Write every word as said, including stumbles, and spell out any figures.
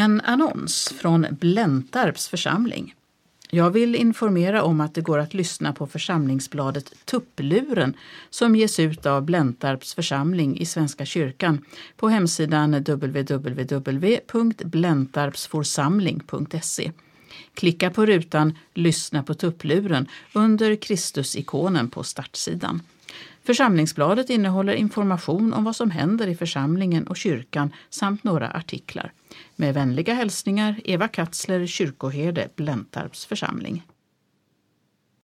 En annons från Bläntarps församling. Jag vill informera om att det går att lyssna på församlingsbladet Tuppluren som ges ut av Bläntarps församling i Svenska kyrkan på hemsidan w w w punkt bläntarpsforsamling punkt se. Klicka på rutan Lyssna på Tuppluren under Kristus-ikonen på startsidan. Församlingsbladet innehåller information om vad som händer i församlingen och kyrkan samt några artiklar. Med vänliga hälsningar Eva Katzler, kyrkoherde, Bläntarps församling.